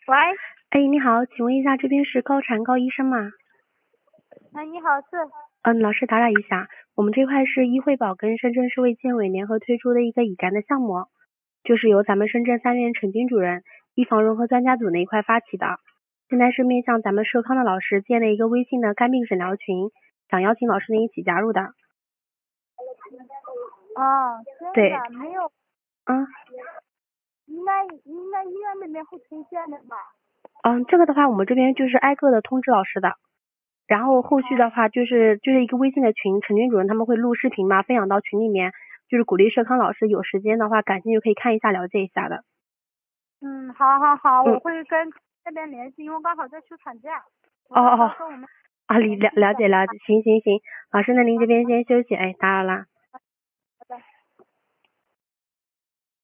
喂， 哎，你好，请问一下，这边是高产高医生吗？ 你好，是。 老师打扰一下，我们这块是医惠保跟深圳市卫健委联合推出的一个乙肝的项目，就是由咱们深圳3院陈军主任预防融合专家组那一块发起的。现在是面向咱们社康的老师建了一个微信的肝病诊疗群，想邀请老师们一起加入的。 哦， 对， 这样的没有， 嗯应该医院那边会出现的吧？ 这个的话，我们这边就是挨个的通知老师的。然后后续的话就是一个微信的群，陈军主任他们会录视频嘛，分享到群里面，就是鼓励社康老师有时间的话，感兴趣可以看一下了解一下的。 好，我会跟那边联系，因为刚好在休产假。 哦， 说我们了解，行，老师那您这边先休息，哎，打扰啦。